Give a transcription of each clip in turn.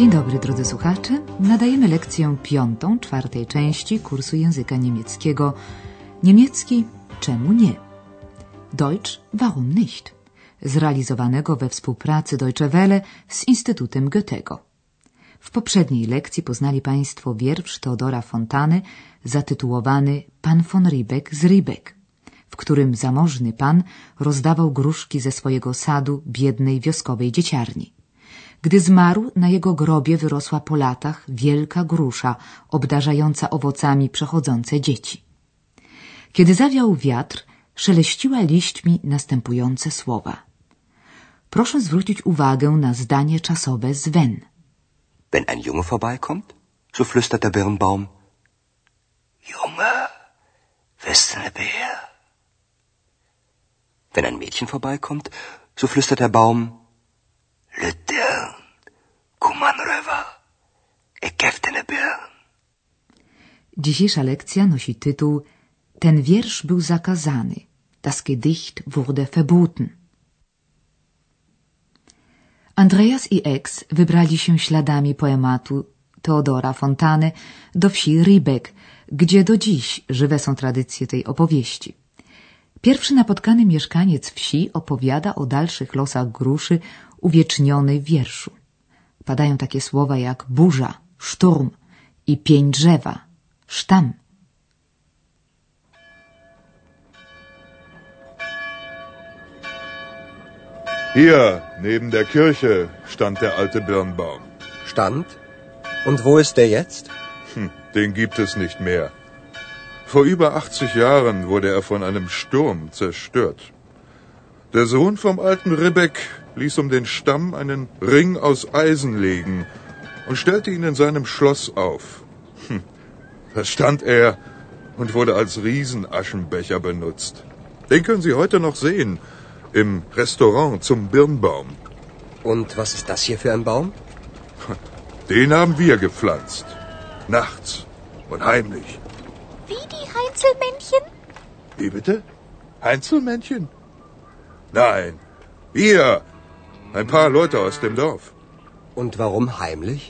Dzień dobry, drodzy słuchacze. Nadajemy lekcję 5, 4. części kursu języka niemieckiego. Niemiecki czemu nie? Deutsch warum nicht? Zrealizowanego we współpracy Deutsche Welle z Instytutem Goethego. W poprzedniej lekcji poznali Państwo wiersz Theodora Fontany zatytułowany Pan von Riebeck z Riebeck, w którym zamożny pan rozdawał gruszki ze swojego sadu biednej wioskowej dzieciarni. Gdy zmarł, na jego grobie wyrosła po latach wielka grusza, obdarzająca owocami przechodzące dzieci. Kiedy zawiał wiatr, szeleściła liśćmi następujące słowa. Proszę zwrócić uwagę na zdanie czasowe z wenn. Wenn ein Junge vorbeikommt, so flüstert der Birnbaum: Junge, bist du ne Bär? Wenn ein Mädchen vorbeikommt, so flüstert der Baum: Lütern, komm an rüber, ich geb dir ne Birn. Dzisiejsza lekcja nosi tytuł Ten wiersz był zakazany. Das Gedicht wurde verboten. Andreas i Ex wybrali się śladami poematu Theodora Fontany do wsi Riebeck, gdzie do dziś żywe są tradycje tej opowieści. Pierwszy napotkany mieszkaniec wsi opowiada o dalszych losach gruszy uwiecznionej w wierszu. Padają takie słowa jak burza, szturm i pień drzewa, sztam. Hier, neben der Kirche, stand der alte Birnbaum. Stand? Und wo ist der jetzt? Den gibt es nicht mehr. Vor über 80 Jahren wurde er von einem Sturm zerstört. Der Sohn vom alten Riebeck ließ um den Stamm einen Ring aus Eisen legen und stellte ihn in seinem Schloss auf. Da stand er und wurde als Riesenaschenbecher benutzt. Den können Sie heute noch sehen, im Restaurant zum Birnbaum. Und was ist das hier für ein Baum? Den haben wir gepflanzt. Nachts und heimlich. Wie die Heinzelmännchen? Wie bitte? Heinzelmännchen? Nein, wir. Ein paar Leute aus dem Dorf. Und warum heimlich?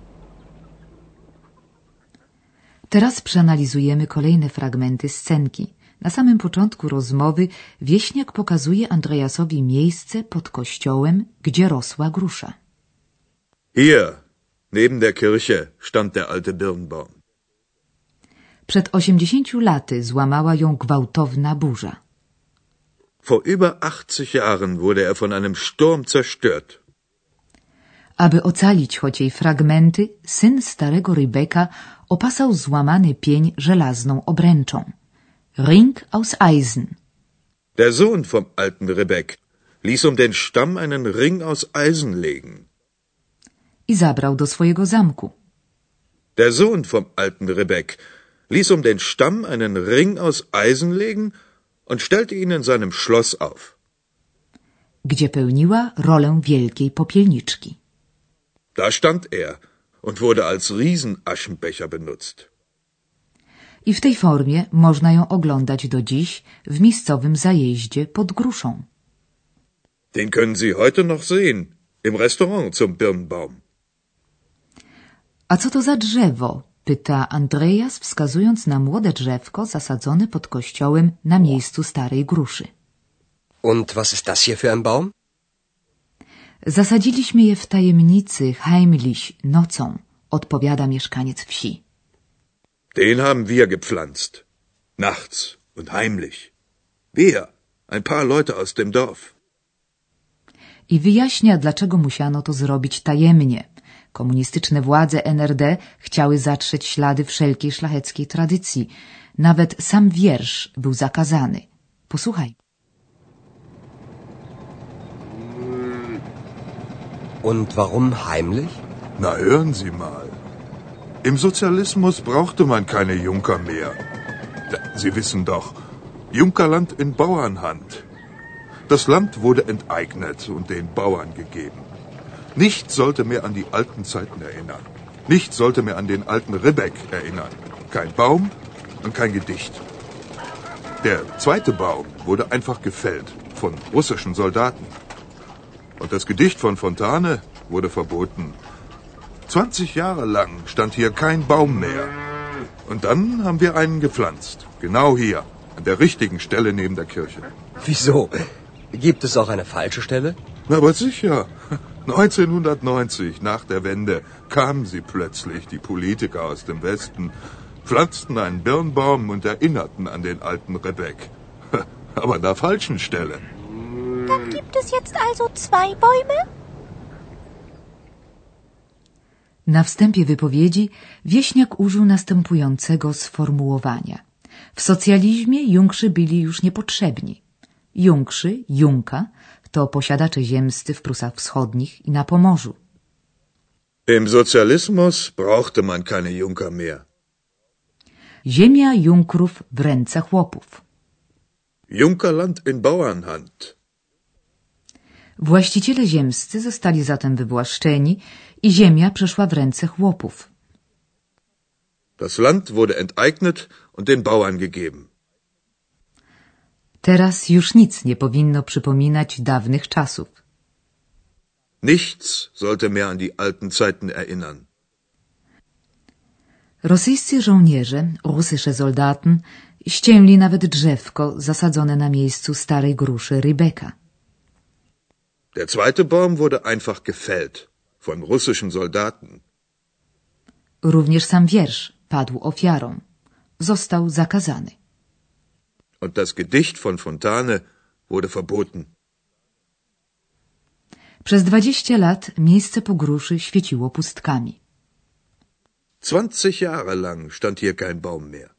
Teraz przeanalizujemy kolejne fragmenty scenki. Na samym początku rozmowy wieśniak pokazuje Andreasowi miejsce pod kościołem, gdzie rosła grusza. Hier, neben der Kirche, stand der alte Birnbaum. Przed 80 laty złamała ją gwałtowna burza. Vor über 80 Jahren wurde er von einem Sturm zerstört. Aby ocalić choć jej fragmenty, syn starego Riebecka opasał złamany pień żelazną obręczą. Ring aus Eisen. Der Sohn vom alten Riebeck ließ um den Stamm einen Ring aus Eisen legen. I zabrał do swojego zamku. Der Sohn vom alten Riebeck ließ um den Stamm einen Ring aus Eisen legen und stellte ihn in seinem Schloss auf. Gdzie pełniła rolę wielkiej popielniczki. Da stand er und wurde als Riesenaschenbecher benutzt. I w tej formie można ją oglądać do dziś w miejscowym zajeździe pod gruszą. Den können Sie heute noch sehen, im Restaurant zum Birnbaum. A co to za drzewo? Pyta Andreas, wskazując na młode drzewko zasadzone pod kościołem na miejscu starej gruszy. Und was ist das hier für ein Baum? Zasadziliśmy je w tajemnicy, heimlich, nocą, odpowiada mieszkaniec wsi. Den haben wir gepflanzt. Nachts und heimlich. Wir, ein paar Leute aus dem Dorf. I wyjaśnia, dlaczego musiano to zrobić tajemnie. Komunistyczne władze NRD chciały zatrzeć ślady wszelkiej szlacheckiej tradycji. Nawet sam wiersz był zakazany. Posłuchaj. Und warum heimlich? Na, hören Sie mal. Im Sozialismus brauchte man keine Junker mehr. Sie wissen doch, Junkerland in Bauernhand. Das Land wurde enteignet und den Bauern gegeben. Nichts sollte mehr an die alten Zeiten erinnern. Nichts sollte mehr an den alten Riebeck erinnern. Kein Baum und kein Gedicht. Der zweite Baum wurde einfach gefällt von russischen Soldaten. Und das Gedicht von Fontane wurde verboten. 20 Jahre lang stand hier kein Baum mehr. Und dann haben wir einen gepflanzt. Genau hier, an der richtigen Stelle neben der Kirche. Wieso? Gibt es auch eine falsche Stelle? Na, aber sicher. 1990, nach der Wende, kamen sie plötzlich, die Politiker aus dem Westen, pflanzten einen Birnbaum und erinnerten an den alten Rebek. Aber an der falschen Stelle. Dann gibt es jetzt also 2 Bäume? Na wstępie wypowiedzi wieśniak użył następującego sformułowania. W socjalizmie Jungszy byli już niepotrzebni. Jungszy, Junka, to posiadacze ziemscy w Prusach Wschodnich i na Pomorzu. Im Sozialismus brauchte man keine Junker mehr. Ziemia Junkrów w ręce chłopów. Junkerland in Bauernhand. Właściciele ziemscy zostali zatem wywłaszczeni i ziemia przeszła w ręce chłopów. Das Land wurde enteignet und den Bauern gegeben. Teraz już nic nie powinno przypominać dawnych czasów. Nichts sollte mehr an die alten Zeiten erinnern. Rosyjscy żołnierze, russische Soldaten, ścięli nawet drzewko zasadzone na miejscu starej gruszy Rybeka. Der zweite Baum wurde einfach gefällt von russischen Soldaten. Również sam wiersz padł ofiarą. Został zakazany. Und das Gedicht von Fontane wurde verboten. Przez 20 lat miejsce po gruszy świeciło pustkami. 20 Jahre lang stand hier kein Baum mehr.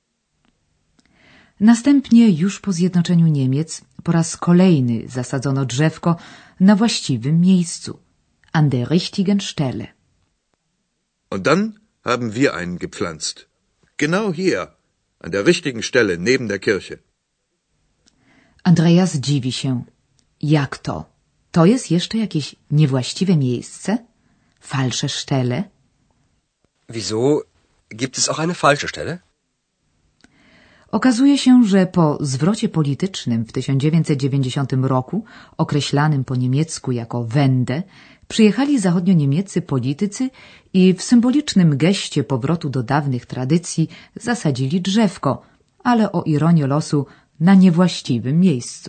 Następnie, już po zjednoczeniu Niemiec, po raz kolejny zasadzono drzewko na właściwym miejscu, an der richtigen Stelle. Und dann haben wir einen gepflanzt. Genau hier, an der richtigen Stelle neben der Kirche. Andreas dziwi się. Jak to? To jest jeszcze jakieś niewłaściwe miejsce? Falsche Stelle? Wieso? Gibt es auch eine falsche Stelle? Okazuje się, że po zwrocie politycznym w 1990 roku, określanym po niemiecku jako Wende, przyjechali zachodnioniemieccy politycy i w symbolicznym geście powrotu do dawnych tradycji zasadzili drzewko, ale o ironię losu na niewłaściwym miejscu.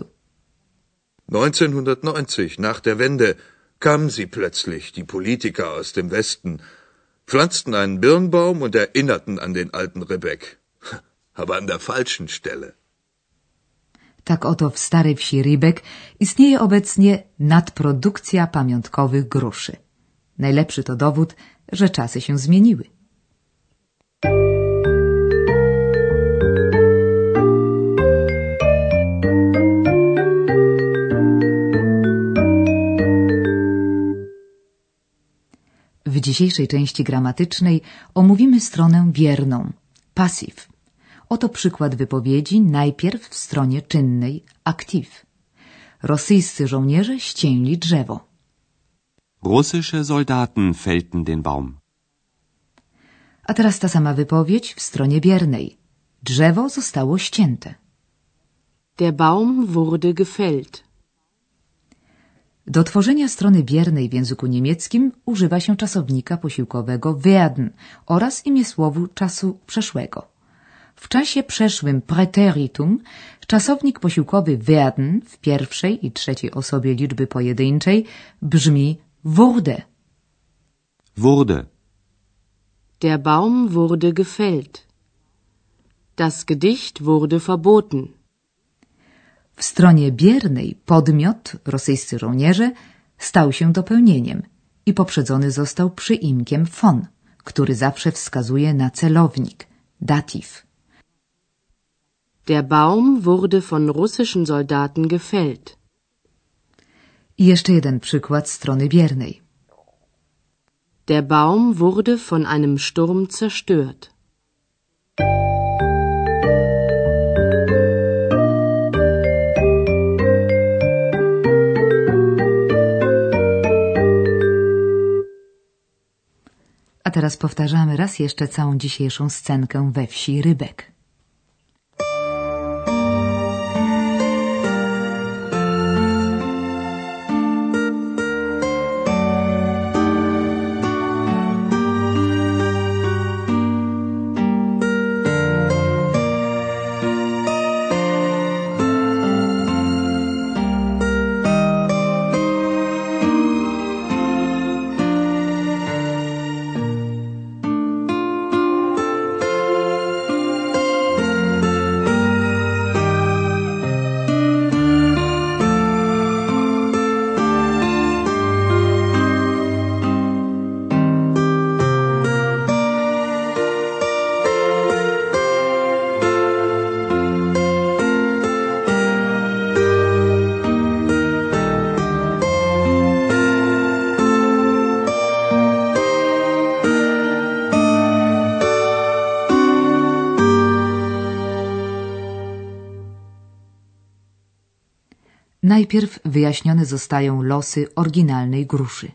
1990, nach der Wende, kamen sie plötzlich, die Politiker aus dem Westen, pflanzten einen Birnbaum und erinnerten an den alten Rebek. Aber an der falschen Stelle. Tak oto w starej wsi Rybek istnieje obecnie nadprodukcja pamiątkowych gruszy. Najlepszy to dowód, że czasy się zmieniły. W dzisiejszej części gramatycznej omówimy stronę bierną, pasyw. Oto przykład wypowiedzi najpierw w stronie czynnej, aktiv. Rosyjscy żołnierze ścięli drzewo. Russische Soldaten fällten den Baum. A teraz ta sama wypowiedź w stronie biernej. Drzewo zostało ścięte. Der Baum wurde gefällt. Do tworzenia strony biernej w języku niemieckim używa się czasownika posiłkowego werden oraz imiesłowu czasu przeszłego. W czasie przeszłym preteritum czasownik posiłkowy werden w pierwszej i trzeciej osobie liczby pojedynczej brzmi wurde. Wurde. Der Baum wurde gefällt. Das Gedicht wurde verboten. W stronie biernej podmiot, rosyjscy żołnierze, stał się dopełnieniem i poprzedzony został przyimkiem von, który zawsze wskazuje na celownik, dativ. Der Baum wurde von russischen Soldaten gefällt. I jeszcze jeden przykład strony biernej. Der Baum wurde von einem Sturm zerstört. A teraz powtarzamy raz jeszcze całą dzisiejszą scenkę we wsi Rybek. Najpierw wyjaśnione zostają losy oryginalnej gruszy.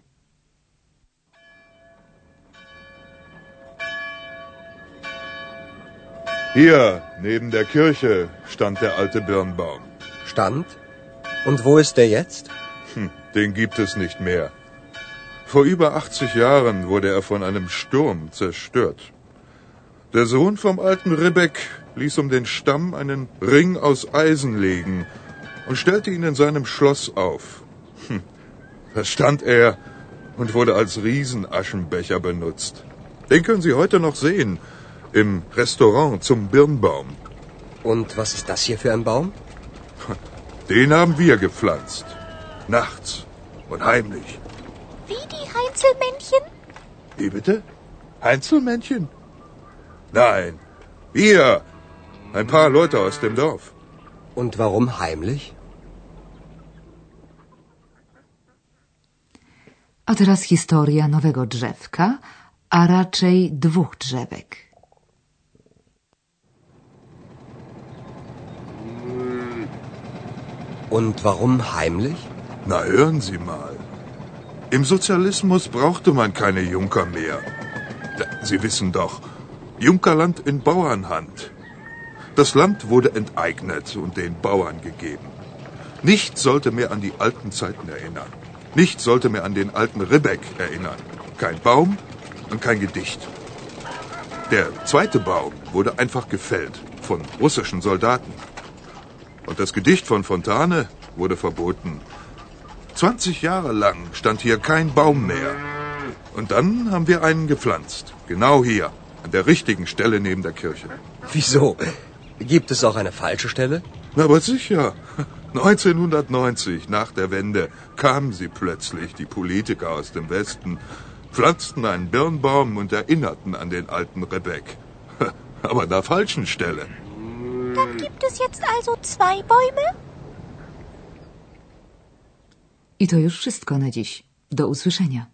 Hier, neben der Kirche, stand der alte Birnbaum. Stand? Und wo ist der jetzt? Den gibt es nicht mehr. Vor über 80 Jahren wurde er von einem Sturm zerstört. Der Sohn vom alten Ribbeck ließ um den Stamm einen Ring aus Eisen legen und stellte ihn in seinem Schloss auf. Da stand er und wurde als Riesenaschenbecher benutzt. Den können Sie heute noch sehen, im Restaurant zum Birnbaum. Und was ist das hier für ein Baum? Den haben wir gepflanzt. Nachts und heimlich. Wie die Heinzelmännchen? Wie bitte? Heinzelmännchen? Nein, wir. Ein paar Leute aus dem Dorf. Und warum heimlich? A teraz historia nowego drzewka, a raczej dwóch drzewek. Und warum heimlich? Na, hören Sie mal. Im Sozialismus brauchte man keine Junker mehr. Sie wissen doch, Junkerland in Bauernhand. Das Land wurde enteignet und den Bauern gegeben. Nichts sollte mehr an die alten Zeiten erinnern. Nichts sollte mehr an den alten Ribbeck erinnern. Kein Baum und kein Gedicht. Der zweite Baum wurde einfach gefällt von russischen Soldaten. Und das Gedicht von Fontane wurde verboten. 20 Jahre lang stand hier kein Baum mehr. Und dann haben wir einen gepflanzt. Genau hier, an der richtigen Stelle neben der Kirche. Wieso? Gibt es auch eine falsche Stelle? Na, aber sicher. 1990, nach der Wende, kamen sie plötzlich, die Politiker aus dem Westen, pflanzten einen Birnbaum und erinnerten an den alten Ribbeck. Aber an der falschen Stelle. Dann gibt es jetzt also 2 Bäume? I to już wszystko na dziś. Do usłyszenia.